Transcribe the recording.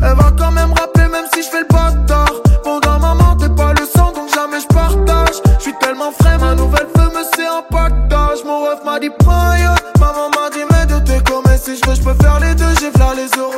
Elle va quand même rappeler même si je fais le bâtard. Bon dans maman t'es pas le sang donc jamais je partage. J'suis tellement frais, ma nouvelle feu me c'est un pactage. Mon ref m'a dit prends. Maman m'a dit mais de tes commerces si je veux j'peux faire les deux. J'ai v'là les euros